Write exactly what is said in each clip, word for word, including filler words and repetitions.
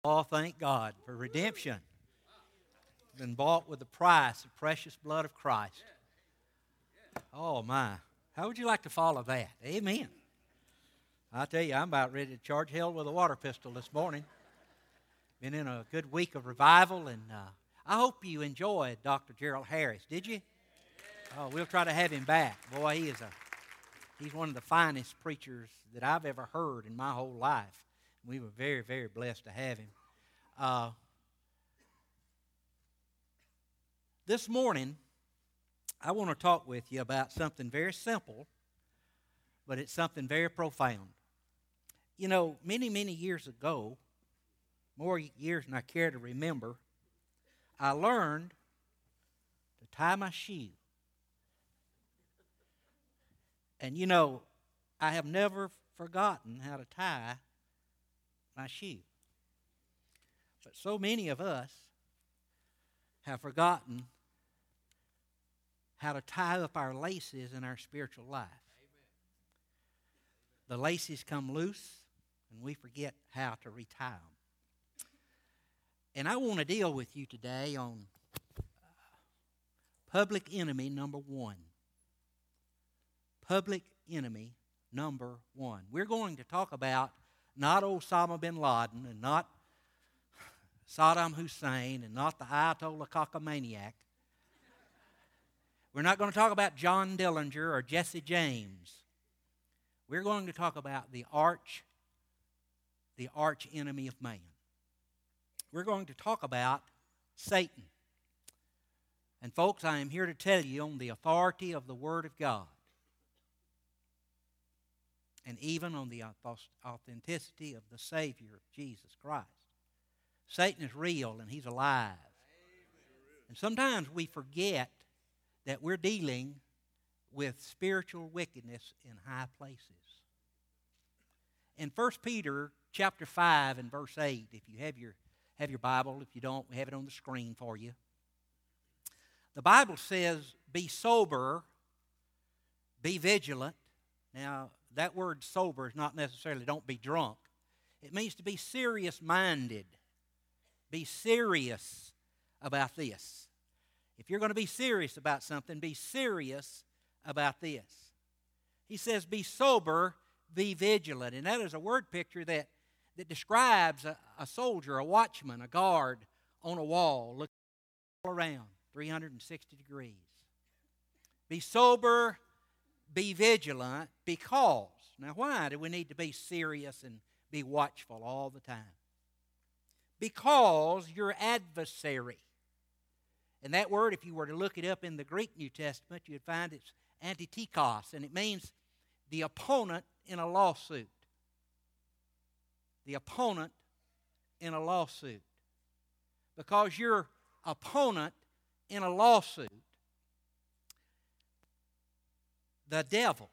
Oh, thank God for redemption. Been bought with the price, the precious blood of Christ. Oh, my. How would you like to follow that? Amen. I tell you, I'm about ready to charge hell with a water pistol this morning. Been in a good week of revival, and uh, I hope you enjoyed Doctor Gerald Harris. Did you? Oh, we'll try to have him back. Boy, he is a he's one of the finest preachers that I've ever heard in my whole life. We were very, very blessed to have him. Uh, this morning, I want to talk with you about something very simple, but it's something very profound. You know, many, many years ago, more years than I care to remember, I learned to tie my shoe. And you know, I have never forgotten how to tie my shoe. But so many of us have forgotten how to tie up our laces in our spiritual life. The laces come loose, and we forget how to retie them. And I want to deal with you today on public enemy number one. Public enemy number one. We're going to talk about not Osama bin Laden and not Saddam Hussein and not the Ayatollah Cockamaniac. We're not going to talk about John Dillinger or Jesse James. We're going to talk about the arch, the arch enemy of man. We're going to talk about Satan. And folks, I am here to tell you on the authority of the Word of God, and even on the authenticity of the Savior, Jesus Christ. Satan is real and he's alive. And sometimes we forget that we're dealing with spiritual wickedness in high places. In First Peter chapter five and verse eight, if you have your, have your Bible, if you don't, we have it on the screen for you. The Bible says, be sober, be vigilant. Now, that word sober is not necessarily don't be drunk. It means to be serious-minded. Be serious about this. If you're going to be serious about something, be serious about this. He says, be sober, be vigilant. And that is a word picture that, that describes a, a soldier, a watchman, a guard on a wall, looking all around, three hundred sixty degrees. Be sober, be vigilant, because, now why do we need to be serious and be watchful all the time? Because your adversary, and that word, if you were to look it up in the Greek New Testament, you'd find it's antitikos, and it means the opponent in a lawsuit. The opponent in a lawsuit. Because your opponent in a lawsuit, the devil,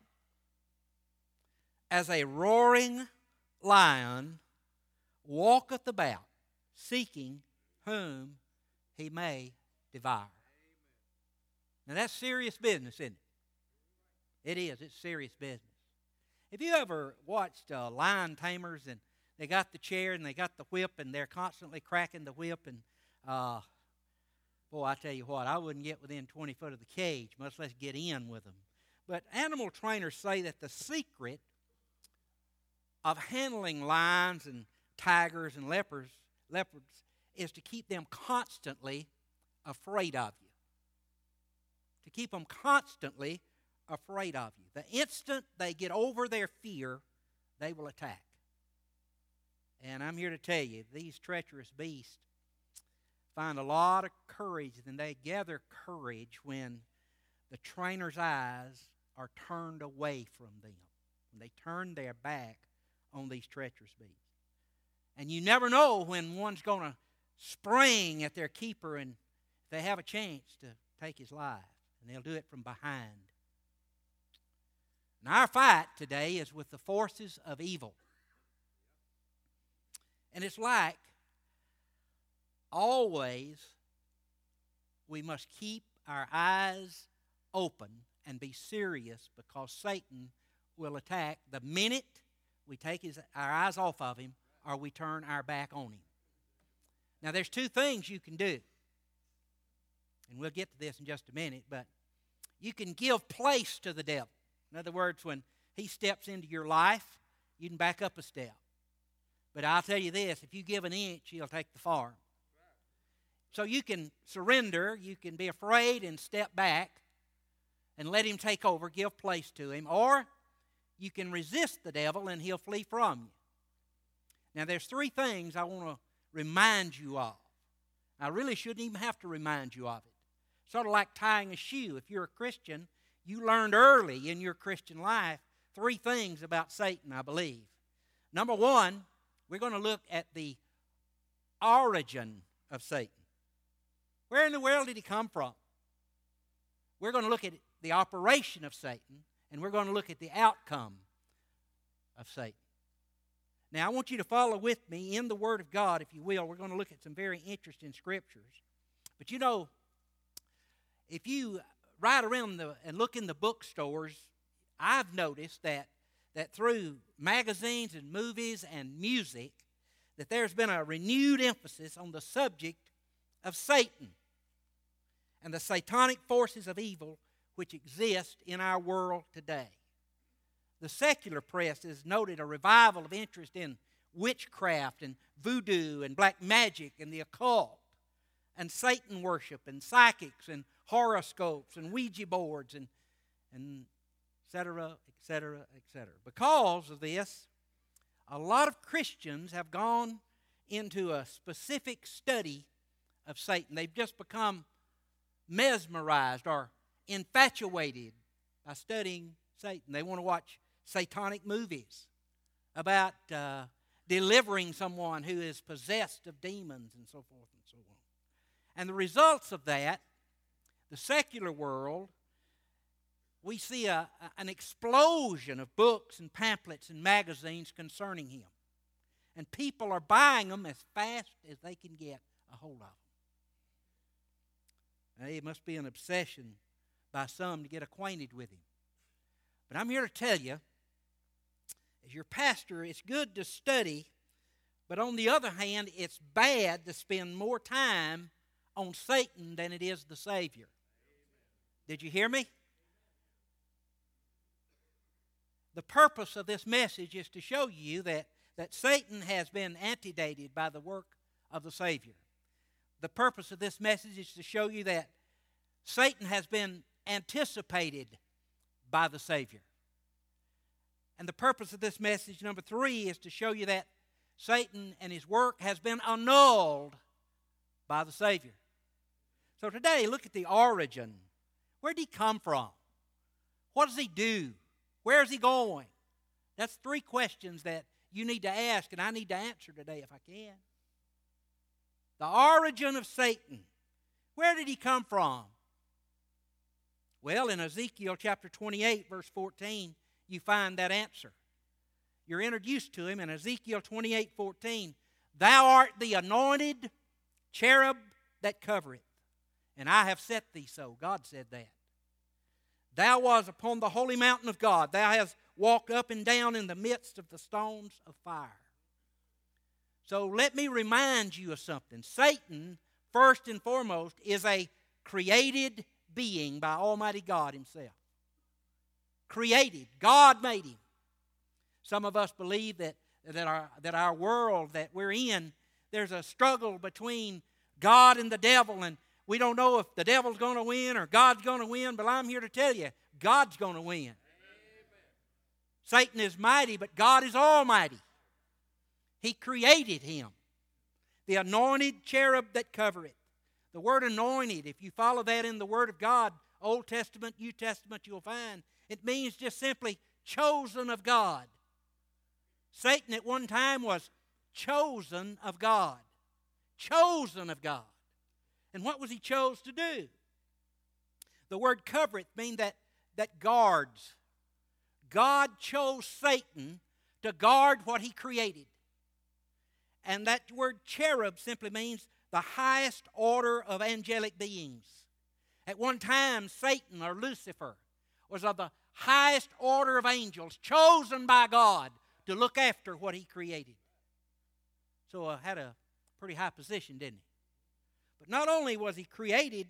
as a roaring lion, walketh about, seeking whom he may devour. Now that's serious business, isn't it? It is. It's serious business. Have you ever watched uh, lion tamers, and they got the chair and they got the whip, and they're constantly cracking the whip, and uh, boy, I tell you what, I wouldn't get within twenty foot of the cage, much less get in with them. But animal trainers say that the secret of handling lions and tigers and leopards, leopards is to keep them constantly afraid of you. To keep them constantly afraid of you. The instant they get over their fear, they will attack. And I'm here to tell you, these treacherous beasts find a lot of courage, and they gather courage when the trainer's eyes are turned away from them. When they turn their back on these treacherous beasts. And you never know when one's going to spring at their keeper and they have a chance to take his life. And they'll do it from behind. And our fight today is with the forces of evil. And it's like always we must keep our eyes open and be serious, because Satan will attack the minute we take his, our eyes off of him or we turn our back on him. Now, there's two things you can do. And we'll get to this in just a minute, but you can give place to the devil. In other words, when he steps into your life, you can back up a step. But I'll tell you this, if you give an inch, he'll take the farm. So you can surrender, you can be afraid and step back and let him take over, give place to him, or you can resist the devil and he'll flee from you. Now there's three things I want to remind you of. I really shouldn't even have to remind you of it. Sort of like tying a shoe. If you're a Christian, you learned early in your Christian life three things about Satan, I believe. Number one, we're going to look at the origin of Satan. Where in the world did he come from? We're going to look at the operation of Satan, and we're going to look at the outcome of Satan. Now, I want you to follow with me in the Word of God, if you will. We're going to look at some very interesting scriptures. But you know, if you ride around the, and look in the bookstores, I've noticed that, that through magazines and movies and music, that there's been a renewed emphasis on the subject of Satan and the satanic forces of evil which exist in our world today. The secular press has noted a revival of interest in witchcraft and voodoo and black magic and the occult and Satan worship and psychics and horoscopes and Ouija boards and, and et cetera, et cetera, et cetera. Because of this, a lot of Christians have gone into a specific study of Satan. They've just become mesmerized or infatuated by studying Satan. They want to watch satanic movies about uh, delivering someone who is possessed of demons and so forth and so on. And the results of that, the secular world, we see a, an explosion of books and pamphlets and magazines concerning him. And people are buying them as fast as they can get a hold of them. Now, it must be an obsession by some to get acquainted with him. But I'm here to tell you, as your pastor, it's good to study, but on the other hand, it's bad to spend more time on Satan than it is the Savior. Did you hear me? The purpose of this message is to show you that, that Satan has been antedated by the work of the Savior. The purpose of this message is to show you that Satan has been anticipated by the Savior. And the purpose of this message, number three, is to show you that Satan and his work has been annulled by the Savior. So today, look at the origin. Where did he come from? What does he do? Where is he going? That's three questions that you need to ask, and I need to answer today if I can. The origin of Satan. Where did he come from? Well, in Ezekiel chapter twenty-eight, verse fourteen, you find that answer. You're introduced to him in Ezekiel twenty-eight, fourteen. Thou art the anointed cherub that covereth, and I have set thee so. God said that. Thou wast upon the holy mountain of God. Thou hast walked up and down in the midst of the stones of fire. So let me remind you of something. Satan, first and foremost, is a created being by Almighty God himself. Created. God made him. Some of us believe that, that, our, that our world that we're in, there's a struggle between God and the devil, and we don't know if the devil's going to win or God's going to win, but I'm here to tell you, God's going to win. Amen. Satan is mighty, but God is almighty. He created him. The anointed cherub that covereth. The word anointed, if you follow that in the Word of God, Old Testament, New Testament, you'll find, it means just simply chosen of God. Satan at one time was chosen of God. Chosen of God. And what was he chose to do? The word covereth means that, that guards. God chose Satan to guard what he created. And that word cherub simply means the highest order of angelic beings. At one time, Satan or Lucifer was of the highest order of angels, chosen by God to look after what he created. So I had a pretty high position, didn't he? But not only was he created,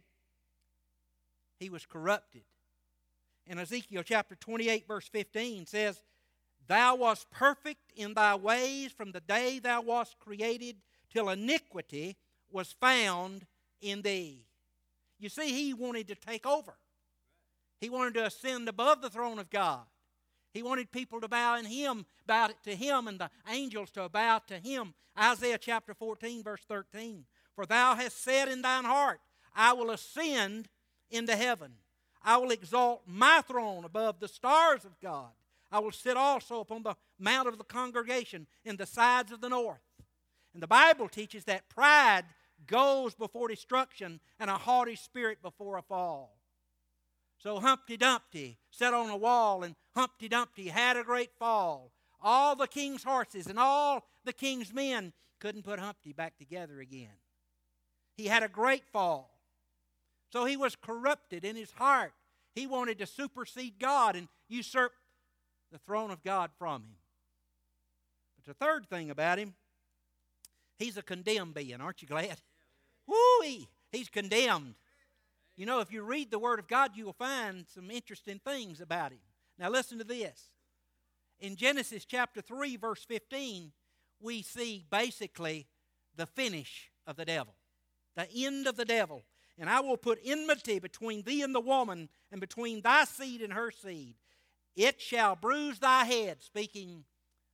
he was corrupted. In Ezekiel chapter twenty-eight, verse fifteen says, Thou wast perfect in thy ways from the day thou wast created till iniquity was found in thee. You see, he wanted to take over. He wanted to ascend above the throne of God. He wanted people to bow in him, bow to him, and the angels to bow to him. Isaiah chapter fourteen, verse thirteen. For thou hast said in thine heart, I will ascend into heaven. I will exalt my throne above the stars of God. I will sit also upon the mount of the congregation in the sides of the north. And the Bible teaches that pride goes before destruction and a haughty spirit before a fall. So Humpty Dumpty sat on a wall, and Humpty Dumpty had a great fall. All the king's horses and all the king's men couldn't put Humpty back together again. He had a great fall. So he was corrupted in his heart. He wanted to supersede God and usurp the throne of God from him. But the third thing about him, he's a condemned being. Aren't you glad? Woo-wee! He's condemned. You know, if you read the Word of God, you will find some interesting things about him. Now listen to this. In Genesis chapter three, verse fifteen, we see basically the finish of the devil. The end of the devil. And I will put enmity between thee and the woman, and between thy seed and her seed. It shall bruise thy head, speaking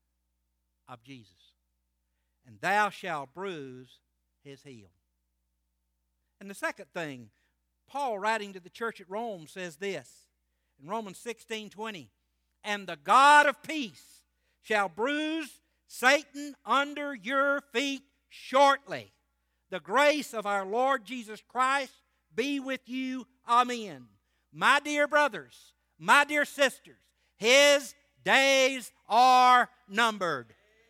of Jesus. And thou shalt bruise his heel. And the second thing, Paul, writing to the church at Rome, says this in Romans sixteen twenty, And the God of peace shall bruise Satan under your feet shortly. The grace of our Lord Jesus Christ be with you. Amen. My dear brothers, my dear sisters, his days are numbered.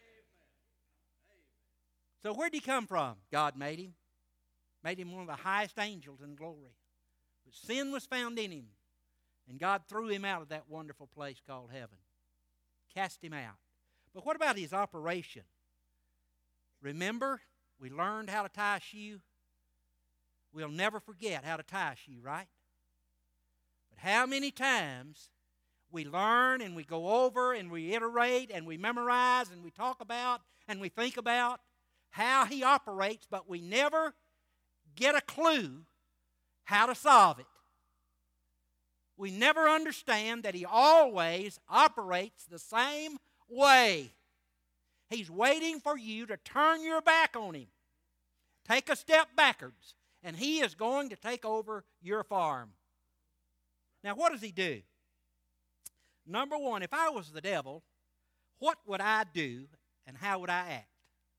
So where did he come from? God made him. Made him one of the highest angels in glory. But sin was found in him. And God threw him out of that wonderful place called heaven. Cast him out. But what about his operation? Remember, we learned how to tie a shoe. We'll never forget how to tie a shoe, right? But how many times we learn and we go over and we iterate and we memorize and we talk about and we think about how he operates, but we never get a clue how to solve it. We never understand that he always operates the same way. He's waiting for you to turn your back on him. Take a step backwards, and he is going to take over your farm. Now, what does he do? Number one, if I was the devil, what would I do and how would I act?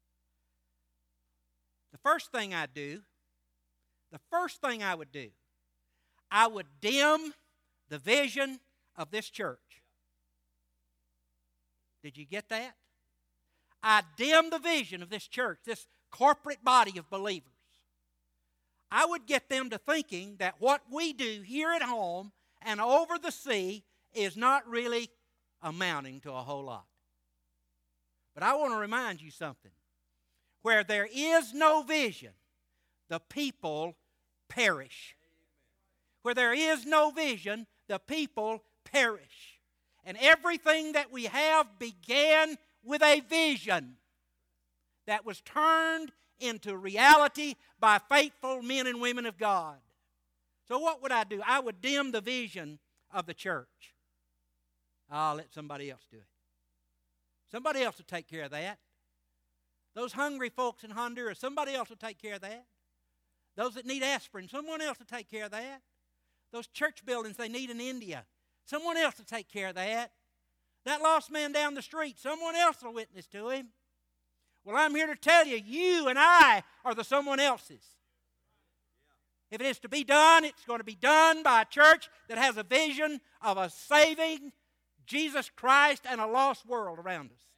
The first thing I'd do, the first thing I would do, I would dim the vision of this church. Did you get that? I dim the vision of this church, this corporate body of believers. I would get them to thinking that what we do here at home and over the sea is not really amounting to a whole lot. But I want to remind you something. Where there is no vision, the people perish. Where there is no vision, the people perish. And everything that we have began with a vision that was turned into reality by faithful men and women of God. So what would I do? I would dim the vision of the church. I'll let somebody else do it. Somebody else will take care of that. Those hungry folks in Honduras, somebody else will take care of that. Those that need aspirin, someone else will take care of that. Those church buildings they need in India, someone else will take care of that. That lost man down the street, someone else will witness to him. Well, I'm here to tell you, you and I are the someone else's. If it is to be done, it's going to be done by a church that has a vision of a saving Jesus Christ and a lost world around us.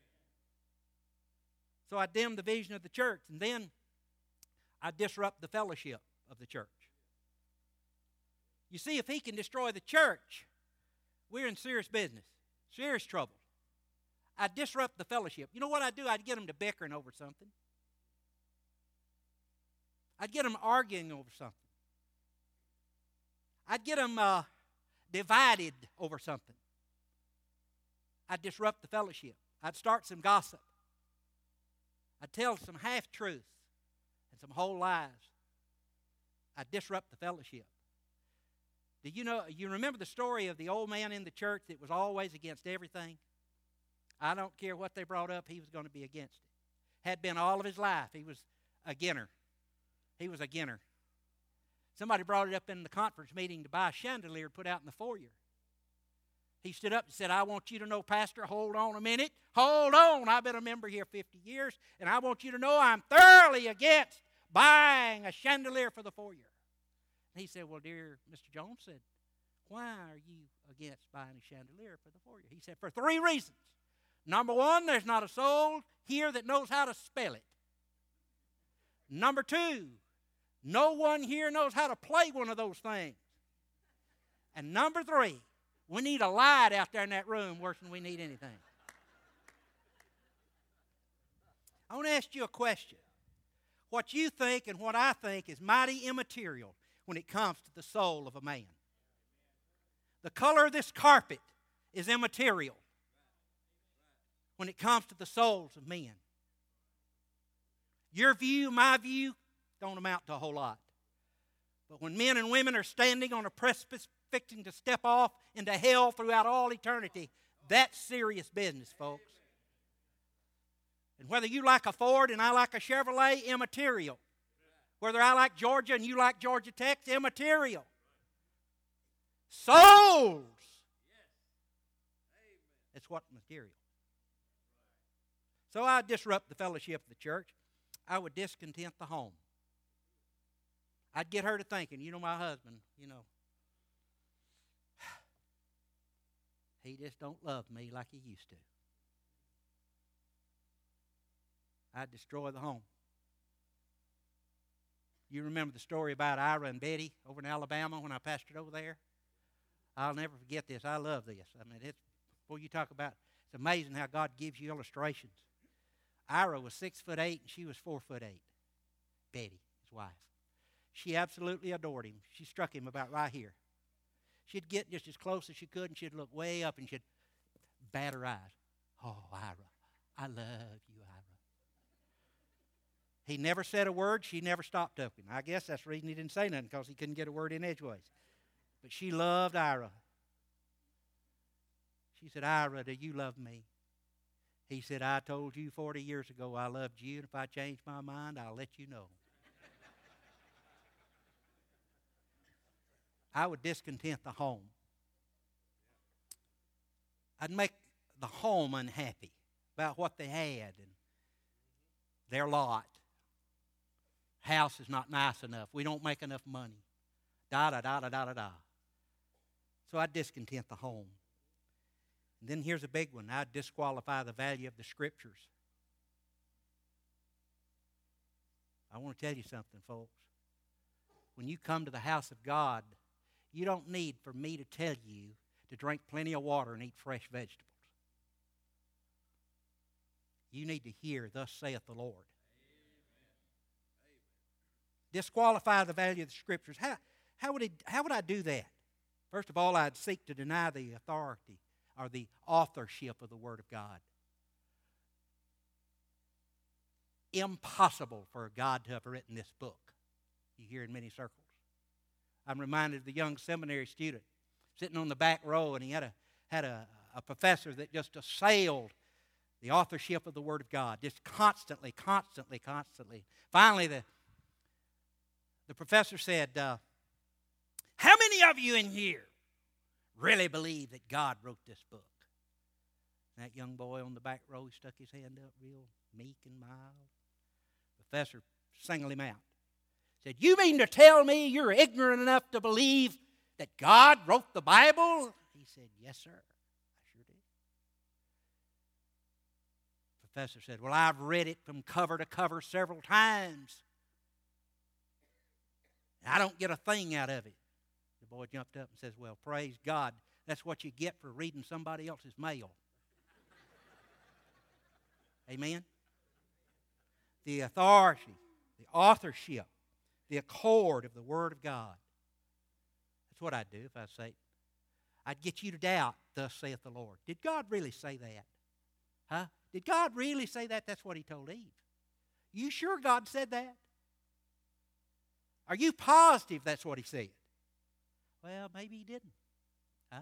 So I dim the vision of the church, and then I disrupt the fellowship of the church. You see, if he can destroy the church, we're in serious business, serious trouble. I disrupt the fellowship. You know what I do? I'd get them to bickering over something. I'd get them arguing over something. I'd get them uh, divided over something. I'd disrupt the fellowship. I'd start some gossip. I'd tell some half-truths and some whole lies. I'd disrupt the fellowship. Do you know, you remember the story of the old man in the church that was always against everything? I don't care what they brought up, he was going to be against it. Had been all of his life. He was a ginner. He was a ginner. Somebody brought it up in the conference meeting to buy a chandelier put out in the foyer. He stood up and said, I want you to know, Pastor, hold on a minute. Hold on. I've been a member here fifty years, and I want you to know I'm thoroughly against buying a chandelier for the foyer. And he said, well, dear Mister Jones said, why are you against buying a chandelier for the foyer? He said, for three reasons. Number one, there's not a soul here that knows how to spell it. Number two, no one here knows how to play one of those things. And number three, we need a light out there in that room worse than we need anything. I want to ask you a question. What you think and what I think is mighty immaterial when it comes to the soul of a man. The color of this carpet is immaterial when it comes to the souls of men. Your view, my view, don't amount to a whole lot. But when men and women are standing on a precipice fixing to step off into hell throughout all eternity, that's serious business, folks. And whether you like a Ford and I like a Chevrolet, immaterial. Whether I like Georgia and you like Georgia Tech, immaterial. Souls. It's what's material. So I disrupt the fellowship of the church. I would discontent the home. I'd get her to thinking, you know, my husband, you know, he just don't love me like he used to. I'd destroy the home. You remember the story about Ira and Betty over in Alabama when I pastored over there? I'll never forget this. I love this. I mean, it's, before you talk about, it's amazing how God gives you illustrations. Ira was six foot eight and she was four foot eight. Betty, his wife. She absolutely adored him. She struck him about right here. She'd get just as close as she could and she'd look way up and she'd bat her eyes. Oh, Ira, I love you, Ira. He never said a word. She never stopped talking. I guess that's the reason he didn't say nothing, because he couldn't get a word in edgeways. But she loved Ira. She said, Ira, do you love me? He said, I told you forty years ago I loved you, and if I change my mind, I'll let you know. I would discontent the home. I'd make the home unhappy about what they had and their lot. House is not nice enough. We don't make enough money. Da da da da da da da. So I'd discontent the home. And then here's a big one. I'd disqualify the value of the Scriptures. I want to tell you something, folks. When you come to the house of God, you don't need for me to tell you to drink plenty of water and eat fresh vegetables. You need to hear, thus saith the Lord. Disqualify the value of the Scriptures. How, how, would it, how would I do that? First of all, I'd seek to deny the authority or the authorship of the Word of God. Impossible for God to have written this book. You hear in many circles. I'm reminded of the young seminary student sitting on the back row, and he had a, had a, a professor that just assailed the authorship of the Word of God, just constantly, constantly, constantly. Finally, the, the professor said, uh, how many of you in here really believe that God wrote this book? And that young boy on the back row stuck his hand up real meek and mild. The professor singled him out. Said, you mean to tell me you're ignorant enough to believe that God wrote the Bible? He said, yes, sir. I sure did. The professor said, well, I've read it from cover to cover several times. I don't get a thing out of it. The boy jumped up and says, well, praise God. That's what you get for reading somebody else's mail. Amen? The authority, the authorship the accord of the Word of God. That's what I'd do if I was Satan. I'd get you to doubt, thus saith the Lord. Did God really say that? Huh? Did God really say that? That's what He told Eve. You sure God said that? Are you positive that's what He said? Well, maybe He didn't. Huh?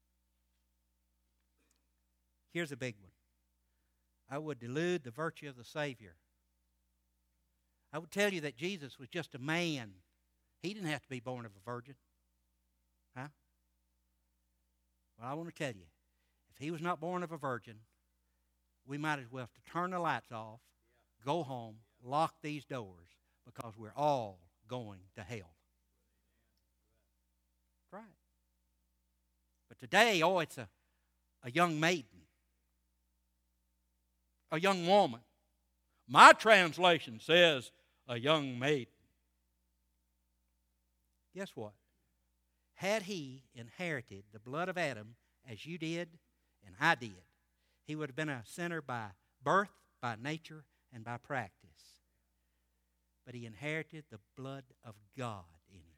Here's a big one. I would delude the virtue of the Savior. I would tell you that Jesus was just a man. He didn't have to be born of a virgin. Huh? Well, I want to tell you, if He was not born of a virgin, we might as well have to turn the lights off, go home, lock these doors, because we're all going to hell. That's right. But today, oh, it's a, a young maiden, a young woman. My translation says a young maiden. Guess what? Had he inherited the blood of Adam as you did and I did, he would have been a sinner by birth, by nature, and by practice. But he inherited the blood of God in him.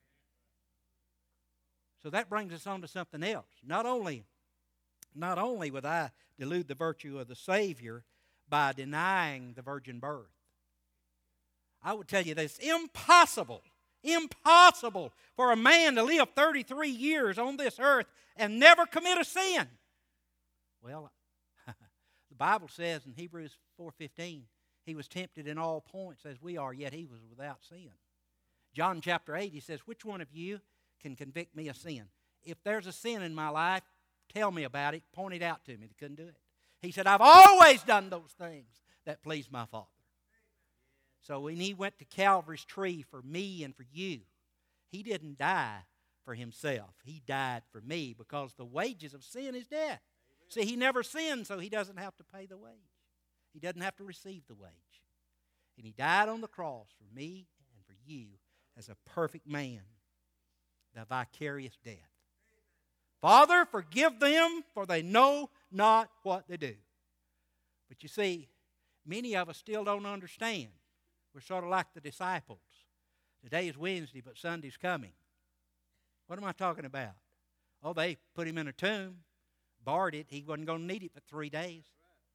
So that brings us on to something else. Not only, not only would I delude the virtue of the Savior by denying the virgin birth, I would tell you that it's impossible, impossible for a man to live thirty-three years on this earth and never commit a sin. Well, the Bible says in Hebrews four fifteen, he was tempted in all points as we are, yet he was without sin. John chapter eight, he says, which one of you can convict me of sin? If there's a sin in my life, tell me about it, point it out to me. They couldn't do it. He said, I've always done those things that please my Father. So when he went to Calvary's tree for me and for you, he didn't die for himself. He died for me because the wages of sin is death. See, he never sinned, so he doesn't have to pay the wage. He doesn't have to receive the wage. And he died on the cross for me and for you as a perfect man, the vicarious death. Father, forgive them, for they know not what they do. But you see, many of us still don't understand. We're sort of like the disciples. Today is Wednesday, but Sunday's coming. What am I talking about? Oh, they put him in a tomb, barred it. He wasn't going to need it for three days.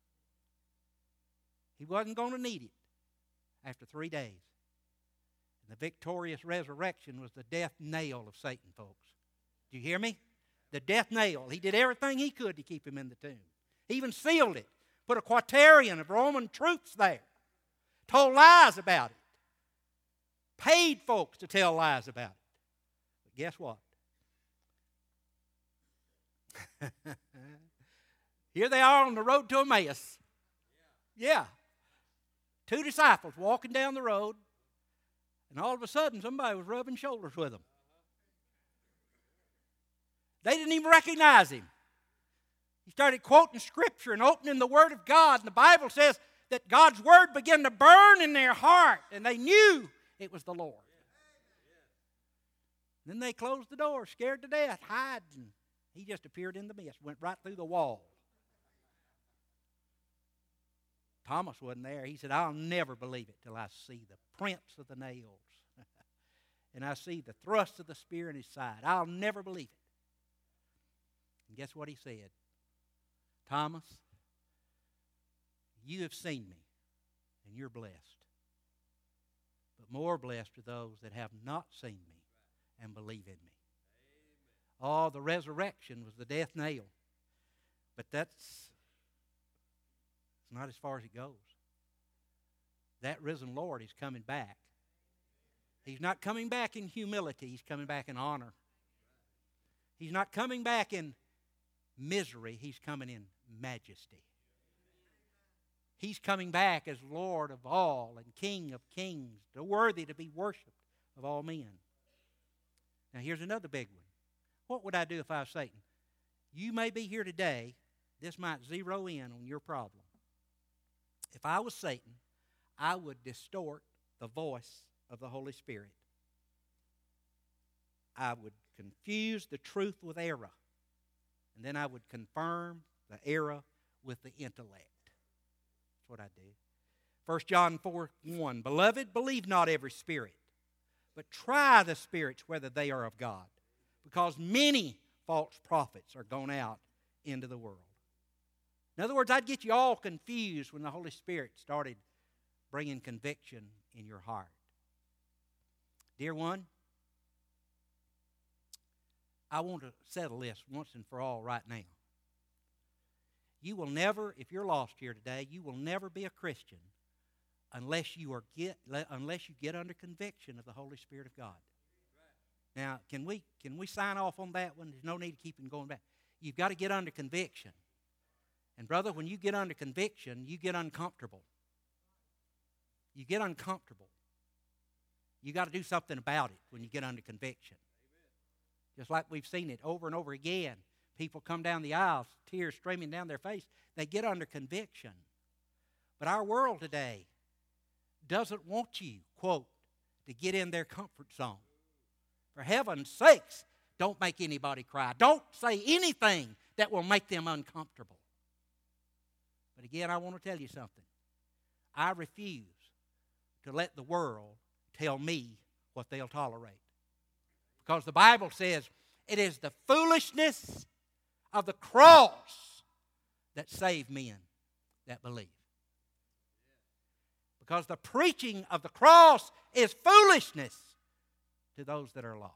He wasn't going to need it after three days. And the victorious resurrection was the death nail of Satan, folks. Do you hear me? The death nail. He did everything he could to keep him in the tomb. He even sealed it. Put a quaternion of Roman troops there. Told lies about it. Paid folks to tell lies about it. But guess what? Here they are on the road to Emmaus. Yeah. Two disciples walking down the road, and all of a sudden somebody was rubbing shoulders with them. They didn't even recognize him. He started quoting Scripture and opening the Word of God, and the Bible says that God's Word began to burn in their heart, and they knew it was the Lord. Then they closed the door, scared to death, hiding. He just appeared in the mist, went right through the wall. Thomas wasn't there. He said, I'll never believe it till I see the prints of the nails and I see the thrust of the spear in his side. I'll never believe it. And guess what he said? Thomas, you have seen me, and you're blessed. But more blessed are those that have not seen me and believe in me. Oh, the resurrection was the death nail. But that's not as far as it goes. That risen Lord is coming back. He's not coming back in humility. He's coming back in honor. He's not coming back in misery. He's coming in majesty. He's coming back as Lord of all and King of kings, worthy to be worshipped of all men. Now here's another big one. What would I do if I was Satan? You may be here today. This might zero in on your problem. If I was Satan, I would distort the voice of the Holy Spirit. I would confuse the truth with error. And then I would confirm the error with the intellect. That's what I do. First John four one, Beloved, believe not every spirit, but try the spirits whether they are of God, because many false prophets are gone out into the world. In other words, I'd get you all confused when the Holy Spirit started bringing conviction in your heart. Dear one, I want to settle this once and for all right now. You will never, if you're lost here today, you will never be a Christian unless you are get unless you get under conviction of the Holy Spirit of God. Now, can we can we sign off on that one? There's no need to keep on going back. You've got to get under conviction. And brother, when you get under conviction, you get uncomfortable. You get uncomfortable. You got to do something about it when you get under conviction. Just like we've seen it over and over again. People come down the aisles, tears streaming down their face. They get under conviction. But our world today doesn't want you, quote, to get in their comfort zone. For heaven's sakes, don't make anybody cry. Don't say anything that will make them uncomfortable. But again, I want to tell you something. I refuse to let the world tell me what they'll tolerate. Because the Bible says it is the foolishness of the cross that save men that believe. Because the preaching of the cross is foolishness to those that are lost.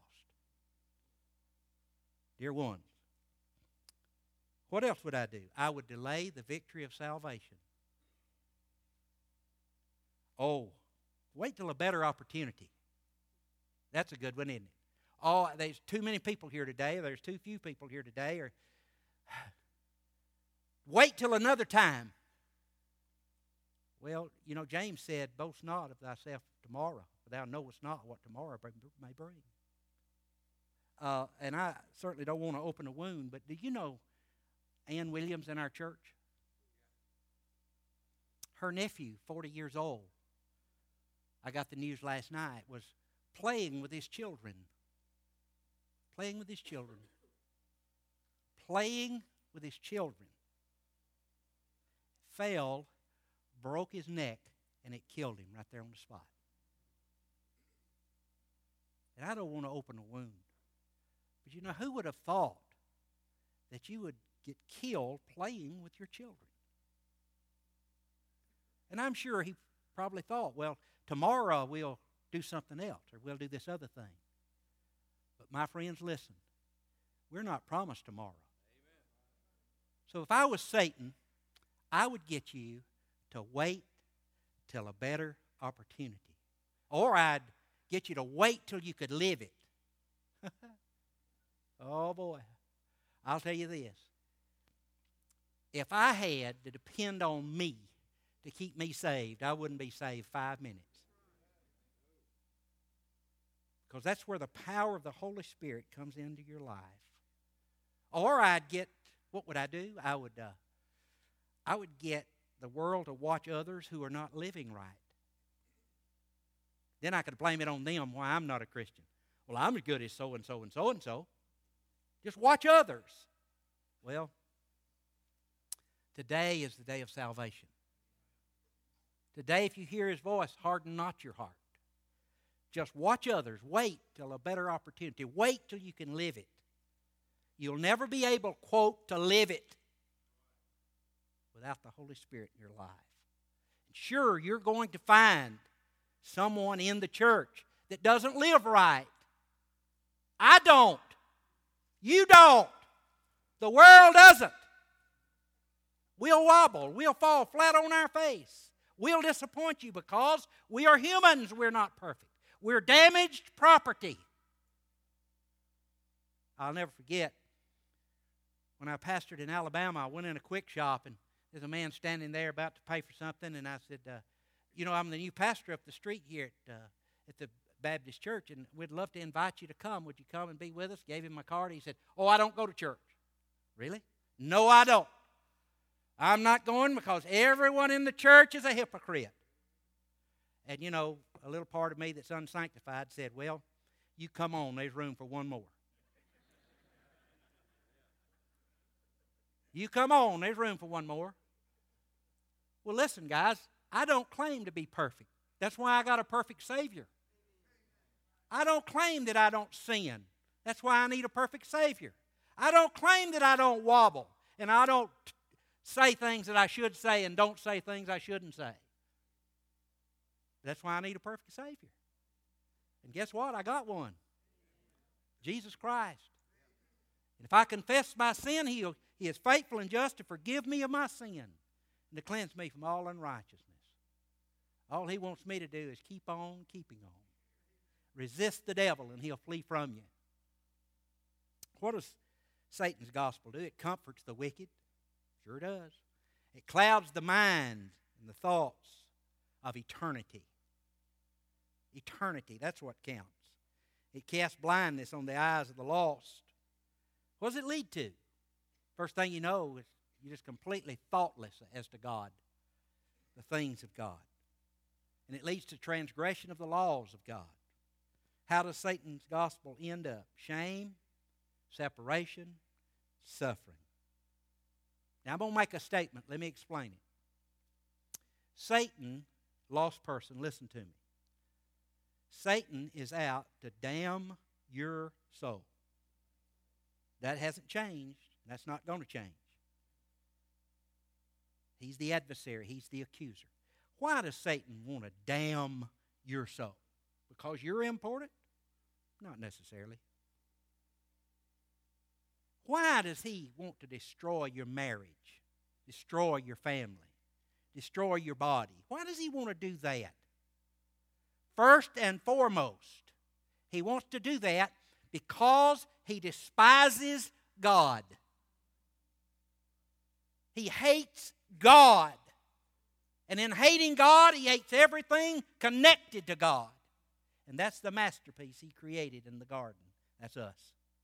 Dear ones, what else would I do? I would delay the victory of salvation. Oh, wait till a better opportunity. That's a good one, isn't it? Oh, there's too many people here today. There's too few people here today. Or wait till another time. Well, you know, James said, boast not of thyself tomorrow, for thou knowest not what tomorrow may bring. Uh, and I certainly don't want to open a wound, but do you know Ann Williams in our church? Her nephew, forty years old, I got the news last night, was playing with his children. Playing with his children. Playing with his children. Fell, broke his neck, and it killed him right there on the spot. And I don't want to open a wound. But you know, who would have thought that you would get killed playing with your children? And I'm sure he probably thought, well, tomorrow we'll do something else, or we'll do this other thing. But my friends, listen, we're not promised tomorrow. Amen. So if I was Satan, I would get you to wait till a better opportunity. Or I'd get you to wait till you could live it. Oh boy, I'll tell you this. If I had to depend on me to keep me saved, I wouldn't be saved five minutes. Because that's where the power of the Holy Spirit comes into your life. Or I'd get, what would I do? I would, uh, I would get the world to watch others who are not living right. Then I could blame it on them why I'm not a Christian. Well, I'm as good as so-and-so and so-and-so. Just watch others. Well, today is the day of salvation. Today, if you hear His voice, harden not your heart. Just watch others. Wait till a better opportunity. Wait till you can live it. You'll never be able, quote, to live it without the Holy Spirit in your life. Sure, you're going to find someone in the church that doesn't live right. I don't. You don't. The world doesn't. We'll wobble. We'll fall flat on our face. We'll disappoint you because we are humans. We're not perfect. We're damaged property. I'll never forget when I pastored in Alabama, I went in a quick shop and there's a man standing there about to pay for something, and I said, uh, you know, I'm the new pastor up the street here at, uh, at the Baptist church, and we'd love to invite you to come. Would you come and be with us? Gave him my card. He said, oh, I don't go to church. Really? No, I don't. I'm not going because everyone in the church is a hypocrite. And, you know, a little part of me that's unsanctified said, well, you come on, there's room for one more. You come on, there's room for one more. Well, listen, guys, I don't claim to be perfect. That's why I got a perfect Savior. I don't claim that I don't sin. That's why I need a perfect Savior. I don't claim that I don't wobble and I don't say things that I should say and don't say things I shouldn't say. That's why I need a perfect Savior. And guess what? I got one. Jesus Christ. And if I confess my sin, he, he is faithful and just to forgive me of my sin and to cleanse me from all unrighteousness. All He wants me to do is keep on keeping on. Resist the devil and he'll flee from you. What does Satan's gospel do? It comforts the wicked. Sure does. It clouds the mind and the thoughts of eternity. Eternity, that's what counts. It casts blindness on the eyes of the lost. What does it lead to? First thing you know is you're just completely thoughtless as to God, the things of God. And it leads to transgression of the laws of God. How does Satan's gospel end up? Shame, separation, suffering. Now I'm going to make a statement. Let me explain it. Satan, lost person, listen to me. Satan is out to damn your soul. That hasn't changed. That's not going to change. He's the adversary. He's the accuser. Why does Satan want to damn your soul? Because you're important? Not necessarily. Why does he want to destroy your marriage, destroy your family, destroy your body? Why does he want to do that? First and foremost, he wants to do that because he despises God. He hates God. And in hating God, he hates everything connected to God. And that's the masterpiece he created in the garden. That's us.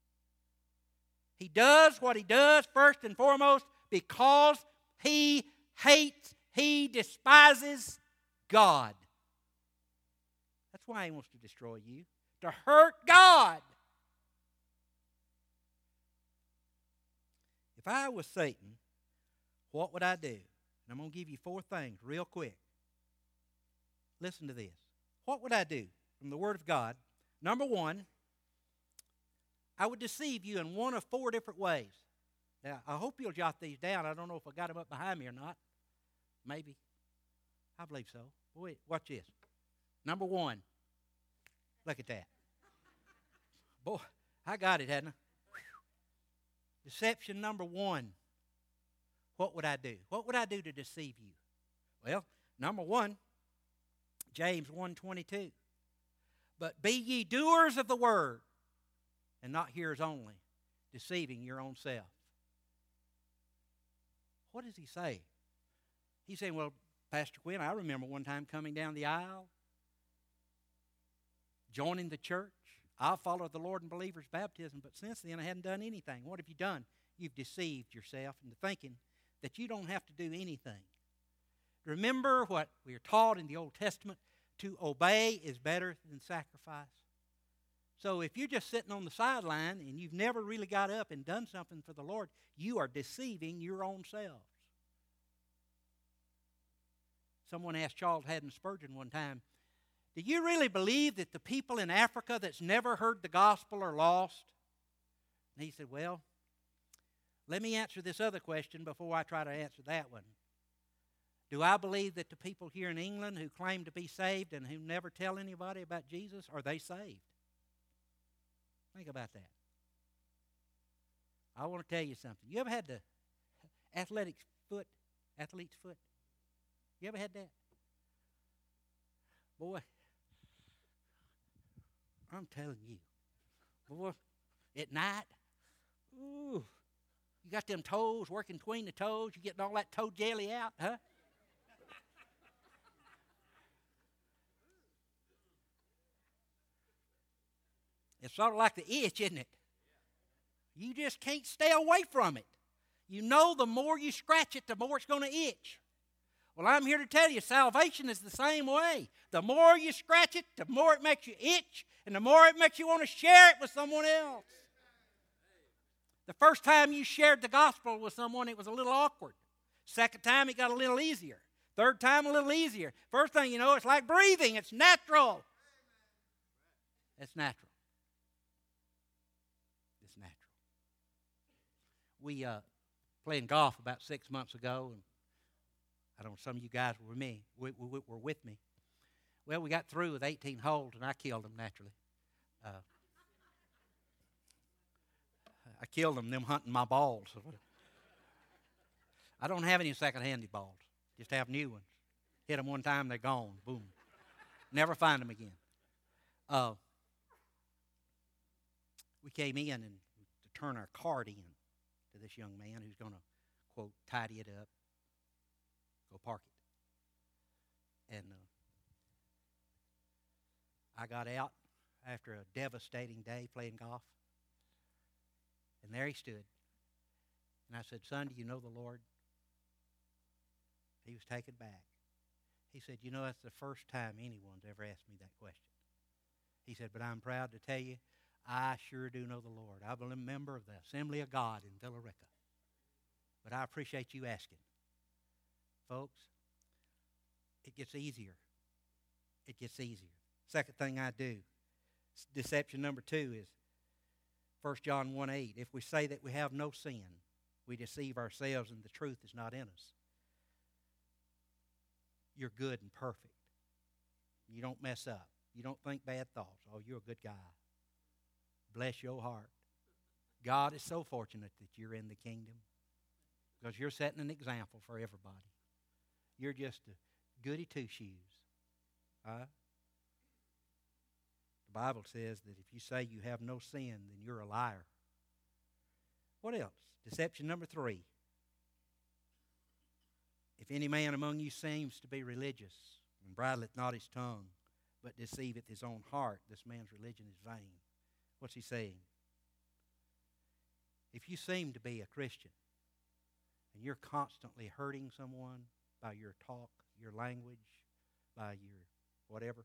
He does what he does first and foremost because he hates, he despises God. That's why he wants to destroy you, to hurt God. If I was Satan, what would I do? And I'm going to give you four things real quick. Listen to this. What would I do from the Word of God? Number one, I would deceive you in one of four different ways. Now, I hope you'll jot these down. I don't know if I got them up behind me or not. Maybe. I believe so. Wait, watch this. Number one. Look at that. Boy, I got it, hadn't I? Deception number one. What would I do? What would I do to deceive you? Well, number one, James one twenty-two. But be ye doers of the word, and not hearers only, deceiving your own self. What does he say? He's saying, well, Pastor Quinn, I remember one time coming down the aisle, joining the church. I followed the Lord in believers' baptism, but since then I hadn't done anything. What have you done? You've deceived yourself into thinking that you don't have to do anything. Remember what we are taught in the Old Testament, to obey is better than sacrifice. So if you're just sitting on the sideline and you've never really got up and done something for the Lord, you are deceiving your own selves. Someone asked Charles Haddon Spurgeon one time, do you really believe that the people in Africa that's never heard the gospel are lost? And he said, well, let me answer this other question before I try to answer that one. Do I believe that the people here in England who claim to be saved and who never tell anybody about Jesus, are they saved? Think about that. I want to tell you something. You ever had the athletic foot, athlete's foot? You ever had that? Boy, I'm telling you. Boy, at night, ooh, you got them toes working between the toes. You getting all that toe jelly out, huh? It's sort of like the itch, isn't it? You just can't stay away from it. You know the more you scratch it, the more it's going to itch. Well, I'm here to tell you, salvation is the same way. The more you scratch it, the more it makes you itch, and the more it makes you want to share it with someone else. The first time you shared the gospel with someone, it was a little awkward. Second time, it got a little easier. Third time, a little easier. First thing you know, it's like breathing. It's natural. That's natural. It's natural. We uh, playing golf about six months ago, and I don't know, some of you guys were with me. We, we, were with me. Well, we got through with eighteen holes, and I killed them naturally. Uh, I killed them, them hunting my balls. I don't have any second-handed balls. Just have new ones. Hit them one time, they're gone. Boom. Never find them again. Uh, we came in and to turn our card in to this young man who's going to, quote, tidy it up, go park it. And uh, I got out after a devastating day playing golf. And there he stood. And I said, son, do you know the Lord? He was taken back. He said, you know, that's the first time anyone's ever asked me that question. He said, but I'm proud to tell you, I sure do know the Lord. I'm a member of the Assembly of God in Villa Rica. But I appreciate you asking. Folks, it gets easier. It gets easier. Second thing I do, deception number two is First John one eight. If we say that we have no sin, we deceive ourselves and the truth is not in us. You're good and perfect. You don't mess up. You don't think bad thoughts. Oh, you're a good guy. Bless your heart. God is so fortunate that you're in the kingdom because you're setting an example for everybody. You're just a goody two-shoes. Huh? The Bible says that if you say you have no sin, then you're a liar. What else? Deception number three. If any man among you seems to be religious and bridleth not his tongue, but deceiveth his own heart, this man's religion is vain. What's he saying? If you seem to be a Christian and you're constantly hurting someone by your talk, your language, by your whatever,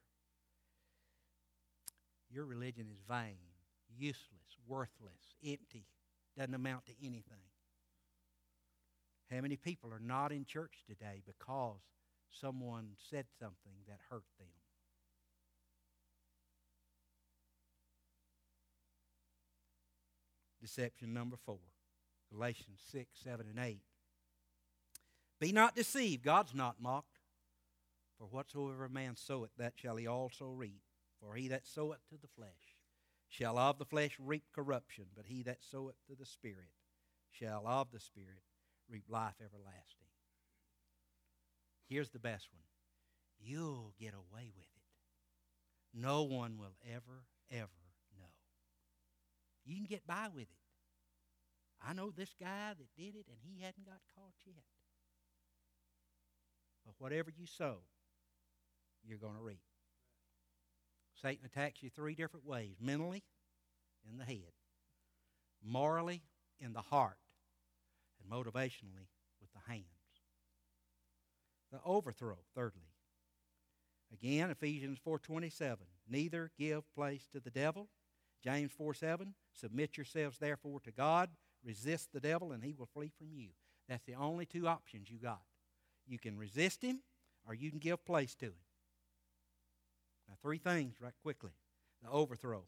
your religion is vain, useless, worthless, empty, doesn't amount to anything. How many people are not in church today because someone said something that hurt them? Deception number four, Galatians six, seven, and eight. Be not deceived, God's not mocked. For whatsoever a man soweth, that shall he also reap. For he that soweth to the flesh shall of the flesh reap corruption, but he that soweth to the Spirit shall of the Spirit reap life everlasting. Here's the best one. You'll get away with it. No one will ever, ever know. You can get by with it. I know this guy that did it, and he hadn't got caught yet. But whatever you sow, you're going to reap. Satan attacks you three different ways. Mentally, in the head. Morally, in the heart. And motivationally, with the hands. The overthrow, thirdly. Again, Ephesians four twenty-seven. Neither give place to the devil. James four seven. Submit yourselves therefore to God. Resist the devil and he will flee from you. That's the only two options you got. You can resist him or you can give place to him. Now, three things right quickly. The overthrow.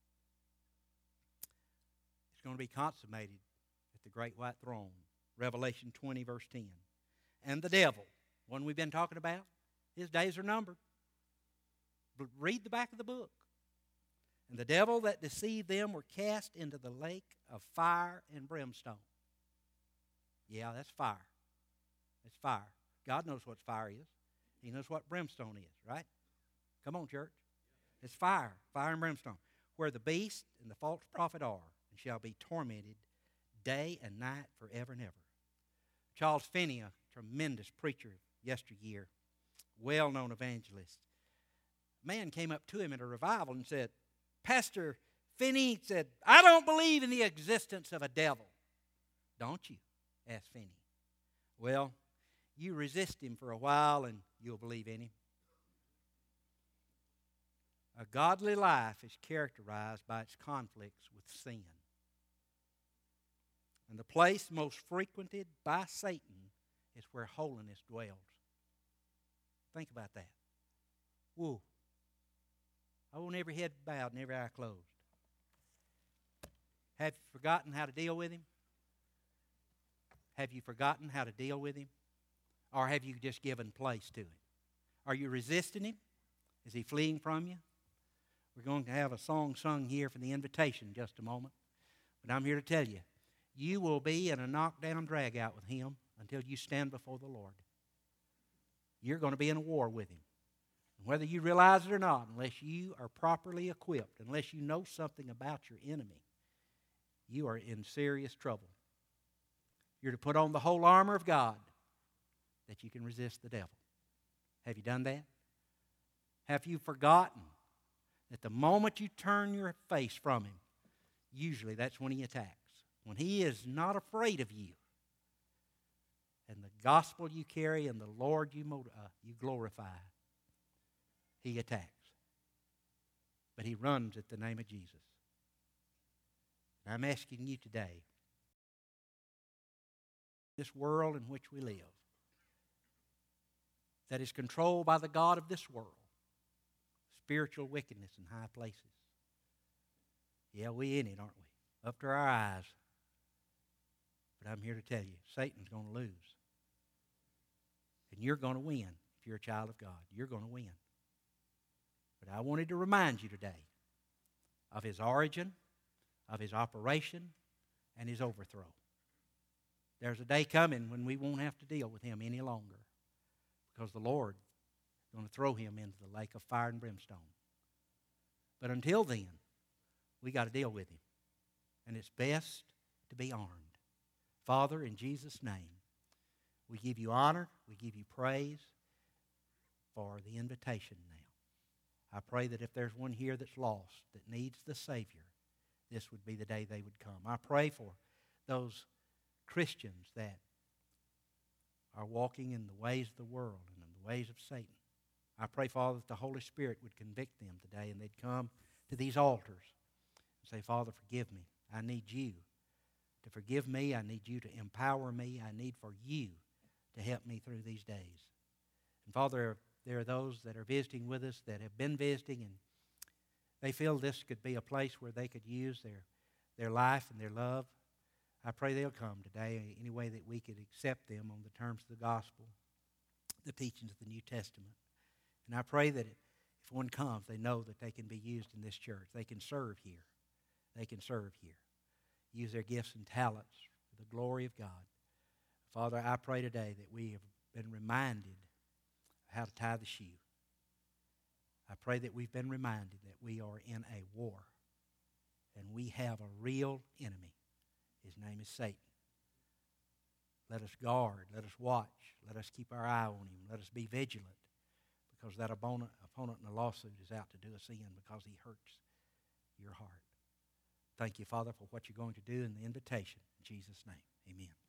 It's going to be consummated at the great white throne. Revelation twenty, verse ten. And the devil, one we've been talking about, his days are numbered. Read the back of the book. And the devil that deceived them were cast into the lake of fire and brimstone. Yeah, that's fire. It's fire. God knows what fire is. He knows what brimstone is, right? Come on, church. It's fire, fire and brimstone, where the beast and the false prophet are, and shall be tormented day and night forever and ever. Charles Finney, a tremendous preacher yesteryear, well-known evangelist, a man came up to him at a revival and said, Pastor Finney said, I don't believe in the existence of a devil. Don't you? Asked Finney. Well, you resist him for a while and you'll believe in him. A godly life is characterized by its conflicts with sin. And the place most frequented by Satan is where holiness dwells. Think about that. Whoa. I want every head bowed and every eye closed. Have you forgotten how to deal with him? Have you forgotten how to deal with him? Or have you just given place to him? Are you resisting him? Is he fleeing from you? We're going to have a song sung here for the invitation in just a moment. But I'm here to tell you, you will be in a knockdown drag out with him until you stand before the Lord. You're going to be in a war with him. And whether you realize it or not, unless you are properly equipped, unless you know something about your enemy, you are in serious trouble. You're to put on the whole armor of God that you can resist the devil. Have you done that? Have you forgotten that the moment you turn your face from him, usually that's when he attacks? When he is not afraid of you, and the gospel you carry and the Lord you, uh, you glorify, he attacks. But he runs at the name of Jesus. And I'm asking you today, this world in which we live, that is controlled by the God of this world, spiritual wickedness in high places. Yeah, we in it, aren't we? Up to our eyes. But I'm here to tell you, Satan's going to lose. And you're going to win if you're a child of God. You're going to win. But I wanted to remind you today of his origin, of his operation, and his overthrow. There's a day coming when we won't have to deal with him any longer, because the Lord is going to throw him into the lake of fire and brimstone. But until then, we got to deal with him. And it's best to be armed. Father, in Jesus' name, we give you honor, we give you praise for the invitation now. I pray that if there's one here that's lost, that needs the Savior, this would be the day they would come. I pray for those Christians that are walking in the ways of the world and in the ways of Satan. I pray, Father, that the Holy Spirit would convict them today and they'd come to these altars and say, Father, forgive me. I need you to forgive me. I need you to empower me. I need for you to help me through these days. And Father, there are those that are visiting with us that have been visiting, and they feel this could be a place where they could use their, their life and their love. I pray they'll come today any way that we could accept them on the terms of the gospel, the teachings of the New Testament. And I pray that if one comes, they know that they can be used in this church. They can serve here. They can serve here. Use their gifts and talents for the glory of God. Father, I pray today that we have been reminded how to tie the shoe. I pray that we've been reminded that we are in a war, and we have a real enemy. His name is Satan. Let us guard, let us watch, let us keep our eye on him, let us be vigilant, because that opponent, opponent in the lawsuit is out to do us in because he hurts your heart. Thank you, Father, for what you're going to do in the invitation. In Jesus' name, amen.